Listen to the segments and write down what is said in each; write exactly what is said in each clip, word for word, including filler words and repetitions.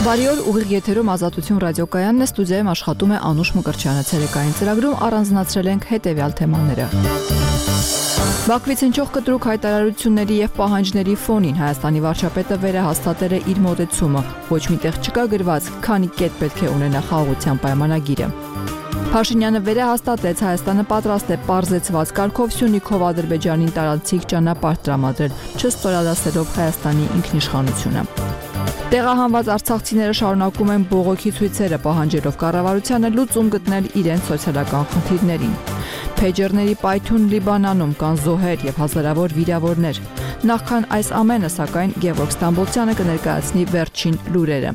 Բարի օր, ուղիղ եթերում Ազատություն ռադիոկայանն է, ստուդիայում աշխատում է Անուշ Մկրտչյանը, ցերեկային ծրագրում առանձնացրել ենք հետևյալ թեմաները։ Բաքվից հնչող կտրուկ հայտարարությունների եւ պահանջների ֆոնին Հայաստանի վարչապետը վերահաստատել է իր մոտեցումը, ոչ միտեղ չկա գրված, քանի կետ պետք է ունենա խաղաղության պայմանագիրը։ Փաշինյանը վերահաստատեց, Հայաստանը պատրաստ է պարզեցված կարգով Սյունիքով Ադրբեջանին տարածիկ ճանապարհ տրամադրել, չստորադասելով Հայաստանի ինքնիշխանությունը։ Տեղահանված արցախցիները շարունակում են բողոքի ցույցերը, պահանջելով կառավարությանը լուծում գտնել իրենց սոցիալական խնդիրներին։ Փեջերների պայթյուն Լիբանանում կան զոհեր եւ հազարավոր վիրավորներ։ Նախքան այս ամենը, սակայն, Գևորգ Ստամբոլցյանը կներկայացնի վերջին լուրերը։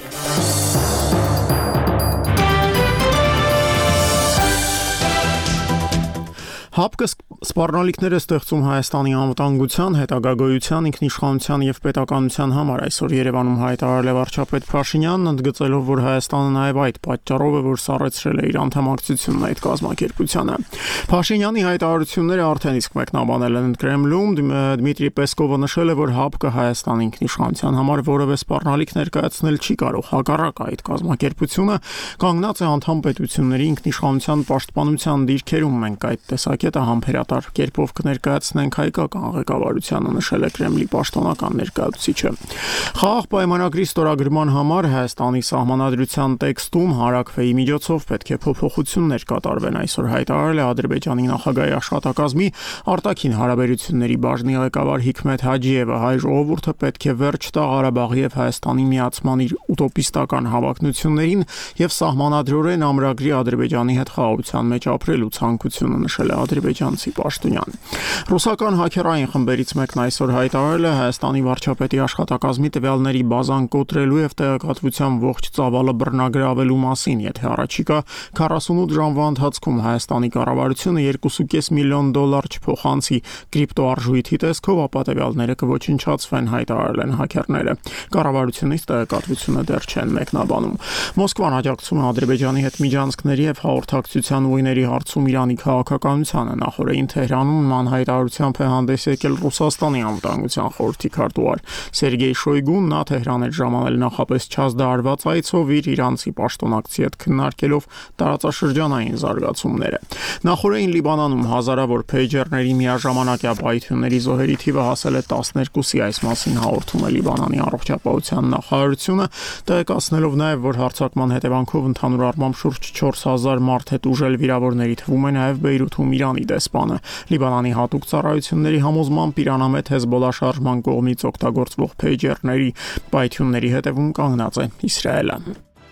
Հապկը սպառնալիքներ է ստեղծում Հայաստանի անվտանգության, հետագա գոյության, ինքնիշխանության եւ պետականության համար, այսօր Երևանում հայտարարել է վարչապետ Փաշինյանն, ընդգծելով, որ Հայաստանը նաեւ այդ պատճառով է, որ սառեցրել է իր անդամակցությունն այդ կազմակերպությանը։ Փաշինյանի հայտարարությունները արդեն իսկ մեկնաբանել են Կրեմլում, Դմիտրի Պեսկովը նշել է, որ Հապկը Հայաստանի ինքնիշխանության համար որևէ սպառնալիք ներկայացնել չի կարող, հակառակը այդ կազմակերպությունը կանգնած է անդամ պետությունների ինքնիշխանության պաշտպանության դիրքերում, մենք այդ տեսակետը համբերատար կերպով կներկայացնենք հայկական ղեկավարությանը, նշել է Կրեմլի պաշտոնական ներկայացուցիչը։ Խաղաղ պայմանագրի ստորագրման համար Հայաստանի սահմանադրության տեքստում հարակվեի միջոցով պետք է փոփոխություններ կատարվեն, այսօր հայտարարել է Ադրբեջանի նախագահի աշխատակազմի արտաքին հարաբերությունների բաժնի ղեկավար Հիկմետ Հաջիևը։ Հայ ժողովուրդը պետք է վերջ տա Ղարաբաղի եւ Հայաստանի միացման իր ուտոպիստական հավակնություններին եւ սահմանադրորեն ամրագրի Ադրբեջանի հետ խաղաղության մեջ ապրելու ցանկությունը, նշել է ադրբեջանցի պաշտոնյան։ Ռուսական հաքերային խմբերից մեկն այսօր հայտարարել է Հայաստանի վարչապետի աշխատակազմի տվյալների բազան կոտրելու եւ տեղեկատվության ողջ ծավալը բռնագրավելու մասին, եթե առաջիկա քառասունութ ժամվա ընթացքում Հայաստանի կառավարությունը երկու կόμμα պենս միլիոն դոլար չփոխանցի կրիպտոարժույթի տեսքով, ապա տվյալները կոչնչացվեն, հայտարարել են հաքերները։ Կառավարությունից տեղեկատվությունը դեռ չեն մեկնաբանում։ Մոսկվան աջակցում է Ադրբեջանի հետ միջանցքների եւ հաղորդակցության ուղիների հարցում Իրանի քաղաքականությանը, նախորդին Թեհրանում նման հայտարարությամբ է հանդես եկել Ռուսաստանի անվտանգության խորհրդի քարտուղար Սերգեյ Շոյգուն, նա Թեհրան էր ժամանել նախապես չազդարված այցով իր իրանցի պաշտոնակցի հետ քննարկելով տարածաշրջանային զարգացումները։ Նախորդին Լիբանանում հազարավոր փեյջերների միաժամանակյա պայթյունների զոհերի թիվը հասել է տասներկուսի, այս մասին հաղորդում է Լիբանանի առողջապահության նախարարությունը, տեղեկացնելով նաև, որ հարձակման հետևանքով ընդհանուր առմամբ շուրջ չորս հազար մարդ հետ ուժել վիրավորների թվում է նաև Բեյրութում Իրանի դեսպանը։ Լիբանանի հատուկ ծառայությունների համոզմամբ Իրանամետ Հեզբոլլա շարժման կողմից օգտագործվող փեյջերների պայթյունների հետևում կանգնած է Իսրայելը։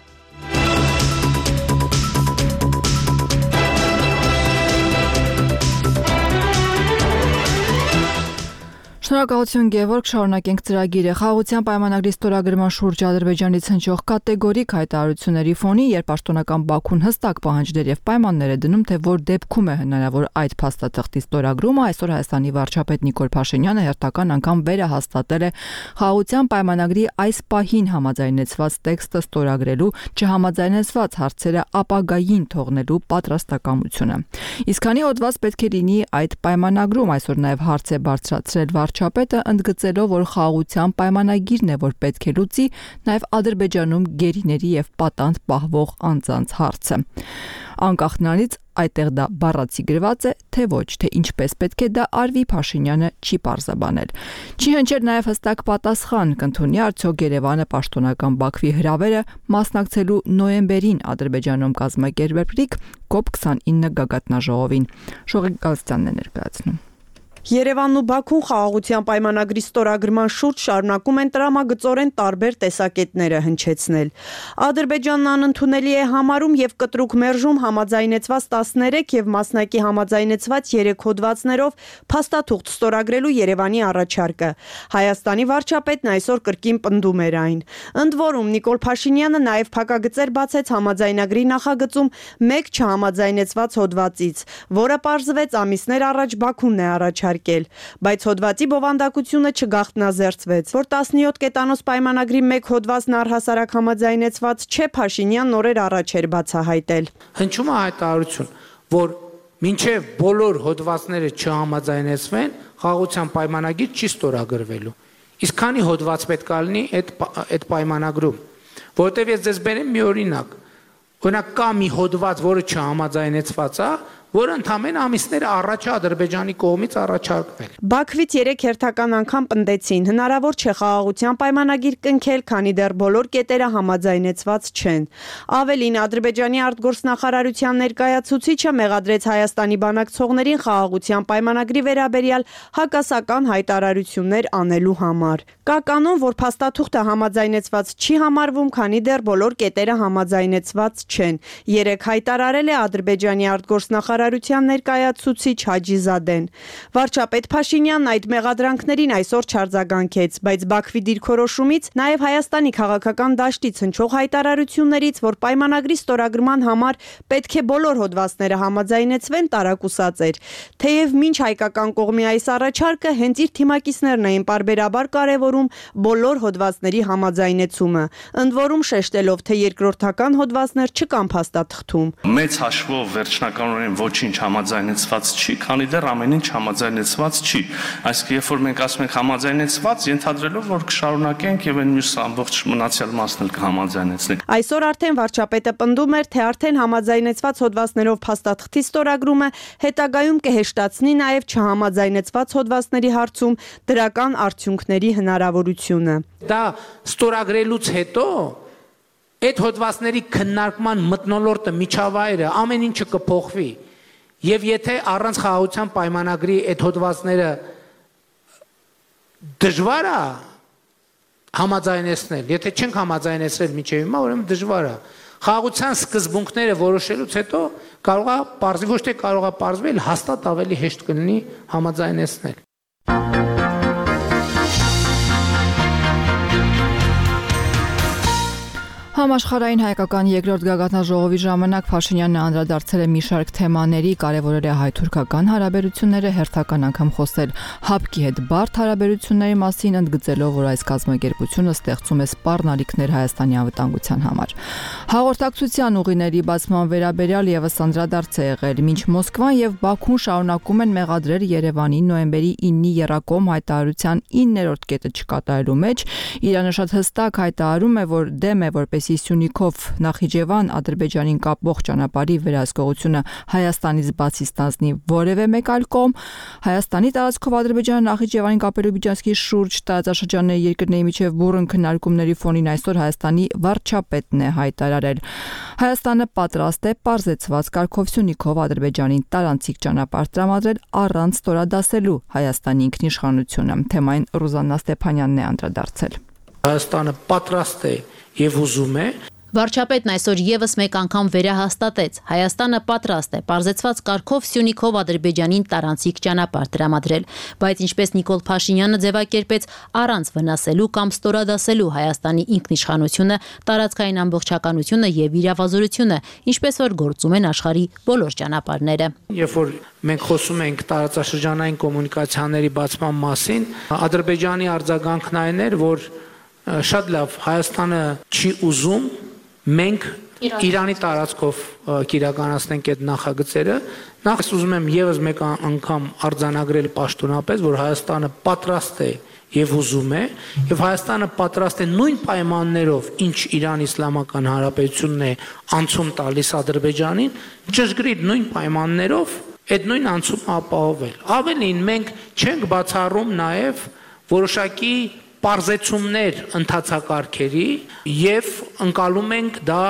Շնորհակալություն Գևորգ, շարունակենք ծրագիրը։ Խաղաղության պայմանագրի ստորագրման շուրջ Ադրբեջանից հնչող կատեգորիկ հայտարարությունների ֆոնին, երբ պաշտոնական Բաքուն հստակ պահանջներ եւ պայմաններ է դնում, թե որ դեպքում է հնարավոր այդ փաստաթղթի ստորագրումը, այսօր Հայաստանի վարչապետ Նիկոլ Փաշինյանը հերթական անգամ վերահաստատել է խաղաղության պայմանագրի այս պահին համաձայնեցված տեքստը ստորագրելու, չհամաձայնեցված հարցերը ապագային թողնելու պատրաստակամությունը։ Իսկ քանի հոդված պետք է լինի այդ պայմանագրում, այսօր նաեւ հարց է բարձրացրել վարչապետը, ընդգծելով, որ խաղաղության պայմանագիրն է, որ պետք է լուծի նաև Ադրբեջանում գերիների եւ պատանդ պահվող անձանց հարցը։ Անկախ նրանից այդտեղ դա բառացի գրված է, թե ոչ, թե ինչպես պետք է դա արվի, Փաշինյանը չի պարզաբանել։ Չի հնչել նաև հստակ պատասխան, կընդունի արդյոք Երևանը պաշտոնական Բաքվի հրավերը մասնակցելու նոյեմբերին Ադրբեջանում կազմակերպվելիք կոպ քսանինը գագաթնաժողովին։ Շողիկ Գալստյանն է ներկայացնում։ Երևանն ու Բաքուն խաղաղության պայմանագրի ստորագրման շուրջ շարունակում են տրամագծորեն տարբեր տեսակետները հնչեցնել։ Ադրբեջանն անընդունելի է համարում եւ կտրուկ մերժում համաձայնեցված տասներեք եւ մասնակի համաձայնեցված երեք հոդվածներով փաստաթուղթ ստորագրելու Երևանի առաջարկը։ Հայաստանի վարչապետն այսօր կրկին պնդում էր այն։ Ընդ որում Նիկոլ Փաշինյանը նաեւ փակագծեր բացեց համաձայնագրի նախագծում մեկ չհամաձայնեցված հոդվածից, որը պարզվեց ամիսներ առաջ Բաքունն է առաջարկել։ Բայց հոդվածի բովանդակությունը չգաղտնազերծվեց, որ տասնյոթ կետանոց պայմանագրի մեկ հոդվածն առհասարակ համաձայնեցված չէ, Փաշինյանն օրեր առաջ էր բացահայտել։ Հնչում է հայտարարություն, որ մինչև բոլոր հոդվածները չհամաձայնեցվեն, խաղաղության պայմանագիր չի ստորագրվելու։ Իսկ քանի հոդված պետք է լինի այդ այդ պայմանագրում, որովհետև ես ձեզ բերեմ մի օրինակ։ Օրինակ կա մի հոդված, որը չհամաձայնեցված է, որը ընդամենը ամիսներ առաջ Ադրբեջանի կողմից առաջարկվել։ Բաքվից երեք հերթական անգամ պնդեցին, հնարավոր չէ խաղաղության պայմանագիր կնքել, քանի դեռ բոլոր կետերը համաձայնեցված չեն։ Ավելին, Ադրբեջանի արտգործնախարարության ներկայացուցիչը մեղադրեց Հայաստանի բանակցողներին խաղաղության պայմանագրի վերաբերյալ հակասական հայտարարություններ անելու համար։ Կա կանոն, որ փաստաթուղթը համաձայնեցված չի համարվում, քանի դեռ բոլոր կետերը համաձայնեցված չեն։ Երեք հայտարարել է Ադրբեջանի արտգործնախարարության ներկայացուցիչ Հաջիզադեն։ Վարչապետ Փաշինյանն այդ մեղադրանքներին այսօր չարձագանքեց, բայց Բաքվի դիրքորոշումից, նաև Հայաստանի քաղաքական դաշտից հնչող հայտարարություններից, որ պայմանագրի ստորագրման համար պետք է բոլոր հոդվածները համաձայնեցվեն, տարակուսած էր։ Թեև մինչ հայկական կողմի այս առաջարկը հենց իր թիմակիցներն էին պարբերաբար կարևորում բոլոր հոդվածների համաձայնեցումը, ընդ որում շեշտելով, թե երկրորդական հոդվածներ չկան փաստաթղթում։ Մեծ հաշվով վերջնականորեն ոչինչ համաձայնեցված չի, քանի դեռ ամեն ինչ համաձայնեցված չի։ Այսինքն, երբ որ մենք ասում ենք համաձայնեցված, ենթադրելով, որ կշարունակենք եւ այն մյուս ամբողջ մնացյալ մասն էլ կհամաձայնեցնենք։ Այսօր արդեն վարչապետը պնդում էր, թե արդեն համաձայնեցված հոդվածներով փաստաթղթի ստորագրումը հետագայում կհեշտացնի նաև չհամաձայնեցված հոդվածների հարցում դրական արդյունքների հնարավորությունը։ Դա ստորագրելուց հետո այդ հոդվածների քննարկման մթնոլորտը միջավայրը ամեն ինչը կփոխվի։ Եվ եթե առանց խաղաղության պայմանագրի այդ հոդվածները դժվար է համաձայնեցնել, եթե չենք համաձայնեցրել մինչև հիմա, ուրեմն դժվար է։ Խաղաղության սկզբունքները որոշելուց հետո կարող է պարզվել, ոչ թե կարող է պարզվել, հաստատ ավելի հեշտ կլինի համաձայնեցնել։ Համաշխարհային հայկական երկրորդ գագաթնաժողովի ժամանակ Փաշինյանը անդրադարձել է մի շարք թեմաների, կարևորել է հայ-թուրքական հարաբերությունները, հերթական անգամ խոսել ՀԱՊԿ-ի հետ բարդ հարաբերությունների մասին, ընդգծելով, որ այս կազմակերպությունը ստեղծում է սպառնալիքներ Հայաստանի անվտանգության համար։ Հաղորդակցության ուղիների բացման վերաբերյալ եւս անդրադարձ է եղել, մինչ Մոսկվան եւ Բաքուն շարունակում են մեղադրել Երևանին նոյեմբերի ինի եռակողմ հայտարարության իններորդ կետը չկատարելու մեջ, Իրանը շատ հստակ հայտարարում է, որ դեմ է որպես Սյունիքով Նախիջևան Ադրբեջանին կապող ճանապարհի վերահսկողությունը Հայաստանից բացի ստանձնի որևէ մեկ այլ կողմ, Հայաստանի տարածքով Ադրբեջանը Նախիջևանին կապելու միջանցքի շուրջ տարածաշրջանների երկրների միջև բուռն քննարկումների ֆոնին այսօր Հայաստանի վարչապետն է հայտարարել։ Հայաստանը պատրաստ է պարզեցված կարգով Սյունիքով Ադրբեջանին տարանցիկ ճանապարհ տրամադրել առանց ստորադասելու Հայաստանի ինքնիշխանությունը։ Թեմային Ռուզաննա Ստեփանյանն է անդրադարձել։ Հայաստանը պատրաստ է եւ ուզում է Վարչապետն այսօր եւս մեկ անգամ վերահաստատեց. Հայաստանը պատրաստ է պարզեցված կարգով Սյունիքով Ադրբեջանին տարանցիկ ճանապարհ տրամադրել, բայց ինչպես Նիկոլ Փաշինյանը ձևակերպեց, առանց վնասելու կամ ստորադասելու Հայաստանի ինքնիշխանությունը, տարածքային ամբողջականությունը եւ իրավազորությունը, ինչպես որ գործում են աշխարհի բոլոր ճանապարհները։ Երբ որ մենք խոսում ենք տարածաշրջանային կոմունիկացիաների բացման մասին, Ադրբեջանի արձագանքն այն էր, որ շատ լավ Հայաստանը չի ուզում մենք Իրանի տարածքով կիրականացնենք այդ նախագծերը, նախ ուզում եմ եւս մեկ անգամ արձանագրել պաշտոնապես, որ Հայաստանը պատրաստ է եւ ուզում է, եւ Հայաստանը պատրաստ է նույն պայմաններով, ինչ Իրան Իսլամական Հանրապետությունն է անցում տալիս Ադրբեջանին, ճշգրիտ նույն պայմաններով այդ նույն անցումը ապահովել։ Ավելին, մենք չենք բացառում նաեւ որոշակի պարզեցումներ ընթացակարգերի եւ ընկալում ենք դա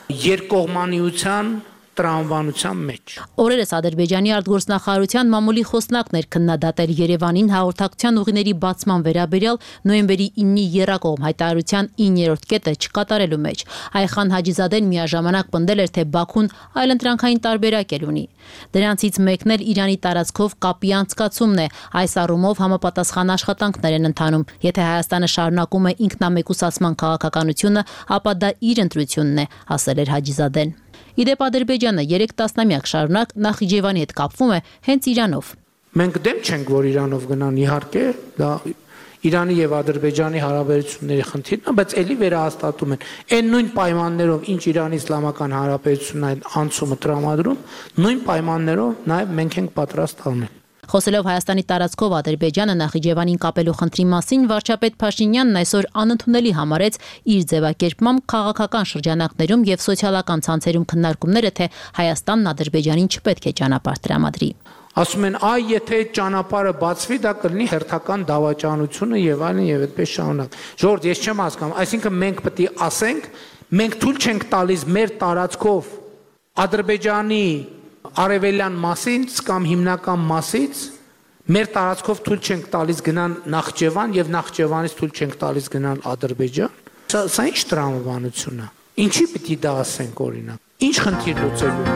երկկողմանիության տրամաբանության մեջ։ Օրերս Ադրբեջանի արտգործնախարարության մամուլի խոսնակն էր քննադատել Երևանին հաղորդակցության ուղիների բացման վերաբերյալ նոյեմբերի ինի եռակողմ հայտարարության իններորդ կետը չկատարելու մեջ։ Այխան Հաջիզադեն միաժամանակ պնդել էր, թե Բաքուն այլընտրանքային տարբերակ էլ ունի։ Դրանցից մեկն էլ Իրանի տարածքով կապի անցկացումն է։ Այս առումով համապատասխան աշխատանքներ են ընթանում։ Եթե Հայաստանը շարունակում է ինքնամեկուսացման քաղաքականությունը, ապա դա իր ընտրությունն է, ասել էր Հաջիզադեն։ Իդեպ Ադրբեջանը երեք տասնամյակ շարունակ Նախիջևանի հետ կապվում է հենց Իրանով։ Մենք դեմ չենք, որ Իրանով գնան, իհարկե, դա Իրանի եւ Ադրբեջանի հարաբերությունների խնդիրն է, բայց ելի վերահաստատում են այն նույն պայմաններով, ինչ Իրանի Իսլամական Հանրապետությունն այն անցումը տրամադրում, նույն պայմաններով նաեւ մենք ենք պատրաստ անել։ Խոսելով Հայաստանի տարածքով Ադրբեջանը Նախիջևանին կապելու խնդրի մասին, վարչապետ Փաշինյանն այսօր անընդունելի համարեց իր ձևակերպմամբ քաղաքական շրջանակներում եւ սոցիալական ցանցերում քննարկումները, թե Հայաստանն Ադրբեջանին չպետք է ճանապարհ տրամադրի։ Ասում են, այ եթե այդ ճանապարհը բացվի, դա կլինի հերթական դավաճանությունը եւ այլն եւ այդպես շարունակ։ Ժողովուրդ, ես չեմ հասկանում, այսինքն մենք պետք է ասենք, մենք թույլ չենք տալիս մեր տարածքով Ադրբեջանի արևելյան մասից կամ հիմնական մասից մեր տարածքով թույլ չենք տալիս գնան Նախճեվան եւ Նախճեվանից թույլ չենք տալիս գնան Ադրբեջան։ Սա, սա ինչ տրամաբանություն է։ Ինչի պիտի դա ասենք օրինակ։ Ինչ խնդիր լուծելու։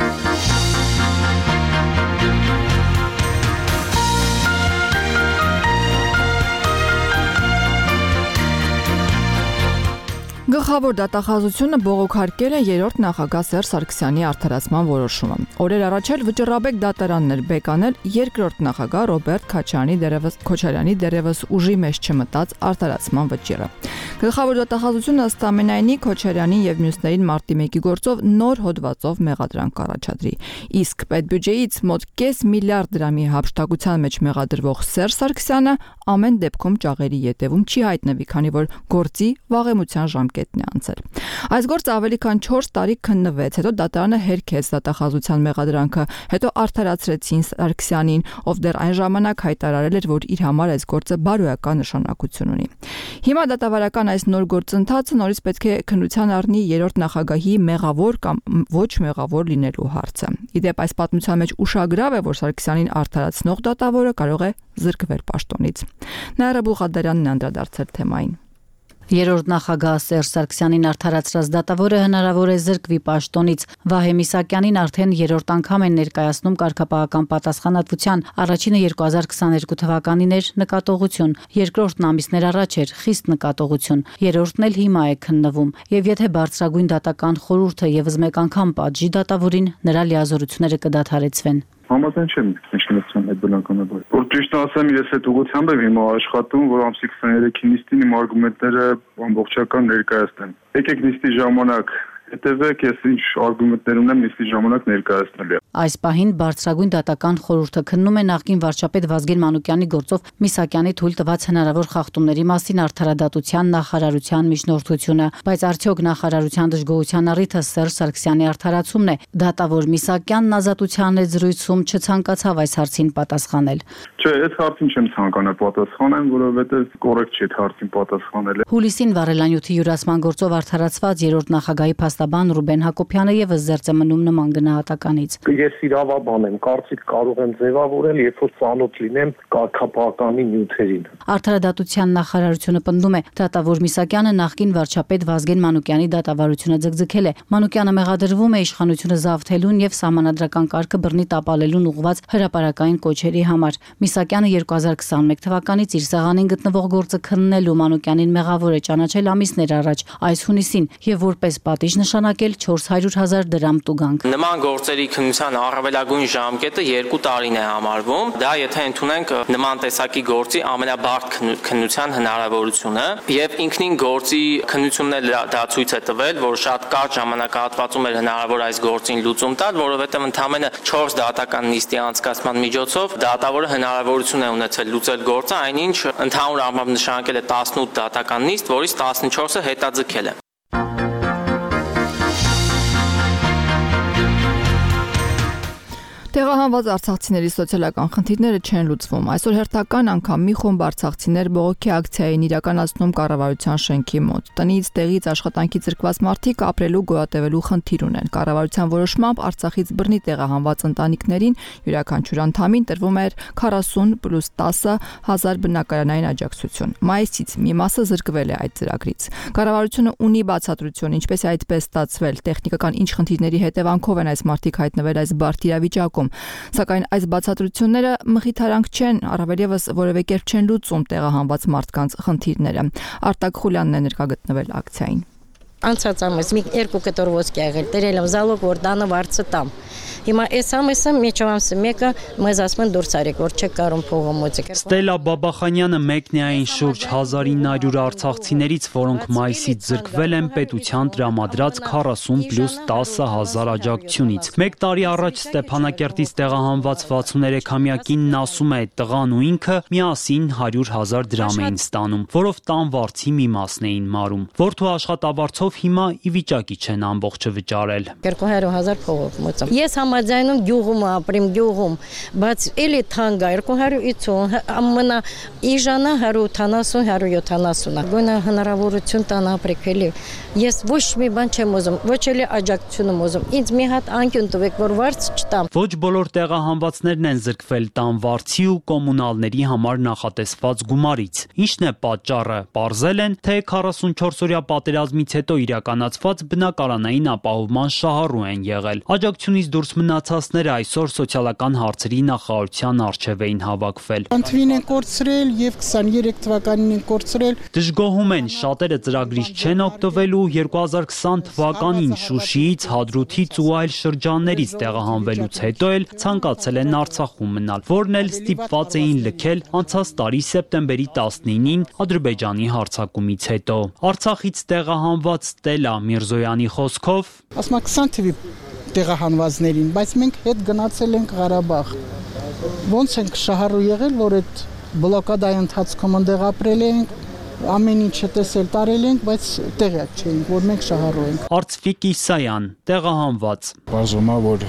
Գլխավոր դատախազությունը բողոքարկել է երրորդ նախագահ Սերժ Սարգսյանի արդարացման որոշումը։ Օրեր առաջ էլ Վճռաբեկ դատարանն էր բեկանել երկրորդ նախագահ Ռոբերտ Քոչարյանի դերևս Քոչարյանի դերևս ուժի մեջ չմտած արդարացման վճիռը։ Գլխավոր դատախազությունը ըստ ամենայնի Քոչարյանին եւ մյուսներին մարտի մեկի գործով նոր հոդվածով մեղադրանք կառաջադրի։ Իսկ պետբյուջեից մոտ կես միլիարդ դրամի հափշտակության մեջ մեղադրվող Սերժ Սարգսյանը ամեն դեպքում ճաղերի ետևում չի հայտնվի, քանի որ գործի վաղեմության ժամկետն է անցել։ Այս գործը ավելի քան չորս տարի քննվեց, հետո դատարանը հերքեց դատախազության մեղադրանքը, հետո արդարացրեցին Սարգսյանին, ով դեռ այն ժամանակ հայտարարել էր, որ իր համար այս գործը բարոյական նշանակություն ունի։ Հիմա դատավարական այս նոր գործընթացը նորից պետք է քննության առնի երրորդ նախագահի մեղավոր կամ ոչ մեղավոր լինելու հարցը։ Իդեպ այս պատմության մեջ ուշագրավ է, որ Սարգսյանին արդարացնող դատավորը կարող է զրկվել պաշտոնից։ Նաիրա Բուխադարյանն անդրադարձել թեմային։ Երրորդ նախագահ Սերժ Սարգսյանին արդարացրած դատավորը հնարավոր է զրկվի պաշտոնից։ Վահե Միսակյանին արդեն երրորդ անգամ են ներկայացնում կարգապահական պատասխանատվության։ Առաջինը երկու հազար քսաներկու թվականին էր նկատողություն, երկրորդն ամիսներ առաջ էր խիստ նկատողություն, երրորդն էլ հիմա է քննվում։ Եվ եթե բարձրագույն դատական խորհուրդը եւս մեկ անգամ պատժի դատավորին, նրա լիազորությունները կդադարեցվեն։ Համաձայն չեմ ինքնիշխանության հետ բնականաբար։ Որ ճիշտ ասեմ, ես այդ ուղղությամբ եմ հիմա աշխատում, որ ամսի քսաներեքին նիստին իմ արգումենտները ամբողջական ներկայացնեմ։ Եկեք նիստի ժամանակ հետևեք, ես ինչ արգումենտներ ունեմ նիստի ժամանակ ներկայացնել։ Այս պահին բարձրագույն դատական խորհուրդը քննում է նախկին վարչապետ Վազգեն Մանուկյանի գործով Միսակյանի թույլ տված հնարավոր խախտումների մասին արդարադատության նախարարության միջնորդությունը, բայց արդյոք նախարարության դժգոհության առիթը Սերժ Սարգսյանի արդարացումն է։ Դատավոր Միսակյանն ազատության հետ զրույցում չցանկացավ այս հարցին պատասխանել։ Չէ, այս հարցին չեմ ցանկանա պատասխանեմ, որովհետև կոռեկտ չէ հարցին պատասխանելը։ Հուլիսին վարելանյութի յուրացման գործով արդարացված երրորդ նախագահի փաստաբան Ռուբեն Հակոբյանը եւս զերծ է մնում նման գնահատականից։ Ես իրավաբան եմ, կարծիք կարող եմ ձևավորել, երբ որ ծանոթ լինեմ կարգապահականի նյութերին։ Արդարադատության նախարարությունը պնդում է, դատավոր Միսակյանը նախկին վարչապետ Վազգեն Մանուկյանի դատավարությունը ձգձգել է։ Մանուկյանը մեղադրվում է իշխանությունը զավթելուն եւ սահմանադրական կարգը բռնի տապալելուն ուղղված հրապարակային կոչերի համար։ Միսակյանը երկու հազար քսաներեք թվականից իր սեղանին գտնվող գործը քննելու Մանուկյանին մեղավոր է ճանաչել ամիսներ առաջ, այս հունիսին, եւ որպես պատիժ նշանակել չորս հարյուր հազար դրամ տուգանք։ Նման գործերի քննության առավելագույն ժամկետը երկու տարին է համարվում։ Դա եթե ընդունենք նման տեսակի գործի ամենաբարդ քննության հնարավորությունը, եւ ինքնին գործի քննությունն էլ դա ցույց է տվել, որ շատ կարճ ժամանակահատվածում էր հնարավոր այս գործին լուծում տալ, որովհետեւ ընդամենը չորս դատական նիստի անցկացման միջոցով դատավորը հնարավորություն է ունեցել լուծել գործը, այնինչ ընդհանուր առմամբ նշանակել է տասնութ դատական նիստ, որից տասնչորսը հետաձգել է։ Տեղահանված արցախցիների սոցիալական խնդիրները չեն լուծվում։ Այսօր հերթական անգամ մի խումբ արցախցիներ բողոքի ակցիա էին իրականացնում կառավարության շենքի մոտ։ Տնից, տեղից, աշխատանքի զրկված մարդիկ ապրելու գոյատևելու խնդիր ունեն։ Կառավարության որոշմամբ Արցախից բռնի տեղահանված ընտանիքներին յուրաքանչյուր անդամին տրվում էր քառասուն պլյուս տասը հազար բնակարանային աջակցություն։ Մայիսից մի մասը զրկվել է այդ ծրագրից։ Կառավարությունը ունի բացատրություն, ինչպես է այդպես ստացվել, տեխնիկական ինչ խնդիրների հետևանքով են այս մարդիկ հայտնվել այս բարդ իրավիճակում։ Սակայն այս բացատրությունները մխիթարանք չեն, առավել եւս որևէ կերպ չեն լուծում տեղահանված մարդկանց խնդիրները։ Արտակ Խուլյանն է ներկա գտնվել ակցիային։ Անցած ամիս մի երկու կտոր ոսկի եղել, դրել եմ զալոգ, որ տանը վարձը տամ։ Հիմա այս ամիսը միջով ամսը մեկը մեզ ասում են դուրս արեք, որ չեք կարող փողը մոծեք։ Ստելա Բաբախանյանը մեկն է այն շուրջ հազար ինը հարյուր արցախցիներից, որոնք մայիսից զրկվել են պետության տրամադրած քառասուն պլյուս տասը հազար աջակցությունից։ Մեկ տարի առաջ Ստեփանակերտից տեղահանված վաթսուներեքամյա կինն ասում է, տղան ու ինքը միասին հարյուր հազար դրամ էին ստանում, որով տան վարձի մի մասն էին մարում։ Որդու աշխատավարձով հիմա ի վիճակի չեն ամբողջը վճարել։ երկու հարյուր հազար փողով մոծեմ։ Ես համաձայնում գյուղում ապրեմ, գյուղում, բայց էլի թանկ է երկու հարյուր ութ, ամենա իժանա հարյուր ութանասուն, հարյուր յոթանասուն։ Գոնե հնարավորություն տան ապրեք էլի։ Ես ոչ մի բան չեմ ուզում, ոչ էլի աջակցություն եմ ուզում։ Ինձ մի հատ անկյուն տվեք, որ վարձ չտամ։ Ոչ բոլոր տեղահանվածներն են զրկվել տան վարձի ու կոմունալների համար նախատեսված գումարից։ Ինչն է պատճառը։ Պարզել են, թե քառասունչորս օրյա պատերազմից հետո իրականացված բնակարանային ապահովման շահառու են եղել։ Աջակցությունից դուրս մնացածները այսօր սոցիալական հարցերի նախարարության առջև էին հավաքվել։ Անթվին են կորցրել եւ քսաներեք թվականին են կորցրել։ Դժգոհում են, շատերը ծրագրից չեն օգտվելու, երկու հազար քսան թվականին Շուշիից, Հադրութից ու այլ շրջաններից տեղահանվելուց հետո էլ ցանկացել են Արցախում մնալ, որն էլ ստիպված էին լքել անցած տարի սեպտեմբերի տասնինին Ադրբեջանի հարձակումից հետո։ Արցախից տեղահանված Ստելա Միրզոյանի խոսքով, ասում քսան թվի տեղահանվածներին, բայց մենք հետ գնացել ենք Ղարաբաղ։ Ոնց ենք շահառու եղել, որ այդ բլոկադայի ընթացքում ընդեղ ապրել ենք, ամեն ինչը տեսել տարել ենք, բայց տեղյակ չենք, որ մենք շահառու ենք։ Արծվիկ Իսայան, տեղահանված։ Բարձում է, որ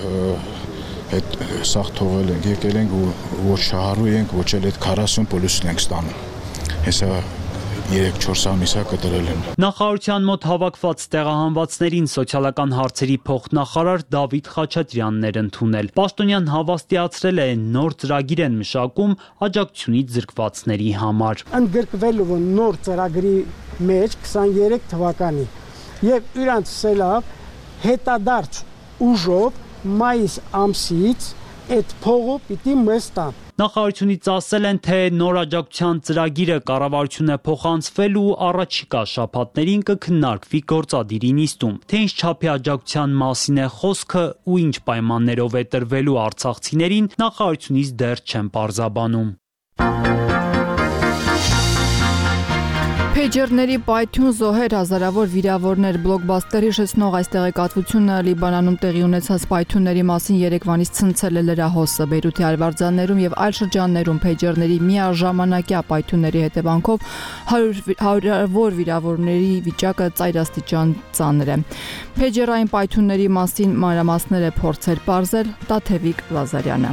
այդ սաղ թողել ենք, եկել ենք ու ոչ շահառու ենք, ոչ էլ այդ քառասուն պլյուսն ենք ստանում։ Հեսա երեք-չորս ամիսա կտրել են։ Նախարարության մոտ հավաքված տեղահանվածներին սոցիալական հարցերի փոխնախարար Դավիթ Խաչատրյանն էր ընդունել։ Պաշտոնյան հավաստիացրել է նոր ծրագիր են մշակում աջակցությունից զրկվածների համար։ Ընդգրկվելու նոր ծրագրի մեջ քսաներեք թվականի եւ իրանց սելավ հետադարձ ուժով մայիս ամսից այդ փողը պիտի մեզ տան։ Նախարարությունից ասել են, թե նոր աջակցության ծրագիրը կառավարություն է փոխանցվել ու առաջիկա շաբաթներին կքննարկվի գործադիրի նիստում։ Թե ինչ չափի աջակցության մասին է խոսքը ու ինչ պայմաններով է տրվելու արցախցիներին, նախարարությունից դեռ չեն պարզաբանում։ Փեյջերների պայթյուն զոհեր, հազարավոր վիրավորներ, բլոկբաստերի շեցնող այս տեղեկատվությունը Լիբանանում տեղի ունեցած պայթյունների մասին Երևանից ցնցել է լրահոսը։ Բեյրութի արվարձաններում եւ այլ շրջաններում փեյջերների միաժամանակյա պայթյունների հետևանքով հարյուրավոր վիրավորների վիճակը ծայրաստիճան ծանր է։ Փեյջերային պայթյունների մասին մանրամասներ է փորձել պարզել Տաթևիկ Լազարյանը։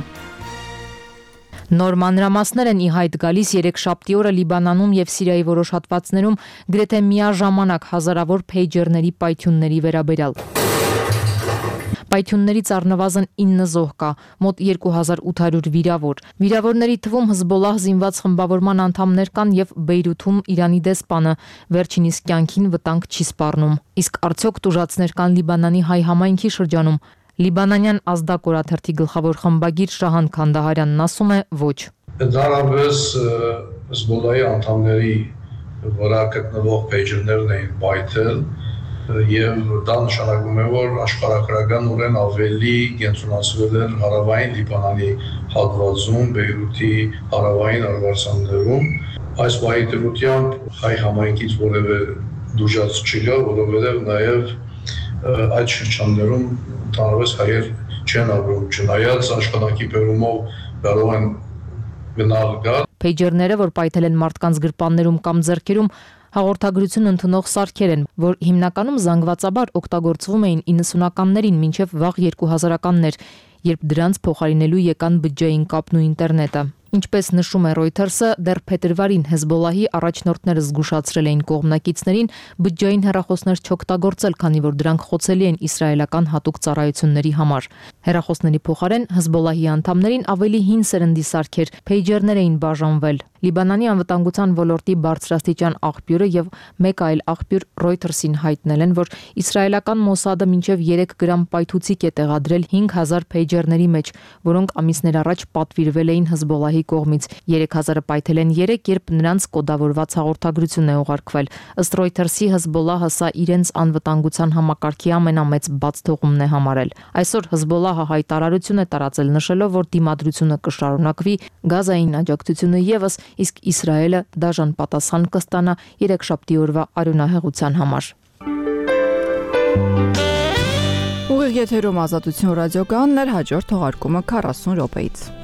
Նոր մանրամասներ են ի հայտ գալիս երեքշաբթի օրը Լիբանանում եւ Սիրիայի որոշ հատվածներում գրեթե միաժամանակ հազարավոր փեյջերների պայթյունների վերաբերյալ։ Պայթյուններից առնվազն ինը զոհ կա, մոտ երկու հազար ութ հարյուր վիրավոր։ Վիրավորների թվում Հզբոլահ զինված խմբավորման անդամներ կան եւ Բեյրութում Իրանի դեսպանը վերջինիս կյանքին վտանգ չի սպառնում։ Իսկ արդյոք տուժածներ կան Լիբանանի հայ համայնքի շրջանում։ Լիբանանյան ազդակ օրաթերթի գլխավոր խմբագիր Շահան Քանդահարյանն ասում է ոչ։ Ընդհանրապես Հզբոլահի անդամների վրա գտնվող փեյջերներն էին պայթել եւ դա նշանակում է, որ աշխարհագրականորեն ավելի կենտրոնացվել էր հարավային Լիբանանի հատվածում, Բեյրութի հարավային արվարձաններում։ Այս պահի դրությամբ հայ համայնքից որևէ դուժած չկա, որովհետեւ նաեւ այդ շրջաններում ընդհանրապես հայեր չեն ապրում, չնայած աշխատանքի բերումով կարող են գնալ գալ։ Փեյջերները, որ պայթել են մարդկանց գրպաններում կամ ձեռքերում, հաղորդագրություն ընդունող սարքեր են, որ հիմնականում զանգվածաբար օգտագործվում էին իննսունականներին մինչև վաղ երկու հազարականներ, երբ դրանց փոխարինելու եկան բջջային կապն ու ինտերնետը։ Ինչպես նշում է Reuters-ը, դեռ փետրվարին Հեզբոլահի առաջնորդները զգուշացրել էին կողմնակիցներին բջջային հեռախոսներ չօգտագործել, քանի որ դրանք խոցելի են իսրայելական հատուկ ծառայությունների համար։ Հեռախոսների փոխարեն Հեզբոլահի անդամներին ավելի հին սերնդի սարքեր, փեյջերներ էին բաժանվել։ Լիբանանի անվտանգության ոլորտի բարձրաստիճան աղբյուրը եւ մեկ այլ աղբյուր Reuters-ին հայտնել են, որ իսրայելական Մոսադը մինչև երեք գրամ պայթուցիկ է տեղադրել հինգ հազար փեյջերների մեջ, որոնք ամիսներ առաջ պատվիրվել էին Հեզբոլահի Իսրայելի կողմից։ երեք հազարը պայթել են երեք, երբ նրանց կոդավորված հաղորդագրություն է ուղարկվել։ Ըստ Reuters-ի Հեզբոլլահը սա իրենց անվտանգության համակարգի ամենամեծ բաց թողումն է համարել։ Այսօր Հեզբոլլահը հայտարարություն է տարածել նշելով, որ դիմադրությունը կշարունակվի, Գազային աջակցությունը եւս, իսկ Իսրայելը դաժան պատասխան կստանա երեքշաբթի օրվա արյունահեղության համար։ Ուղիղ եթերում Ազատություն ռադիոկայանն էր, հաջորդ թողարկումը քառասուն րոպեից։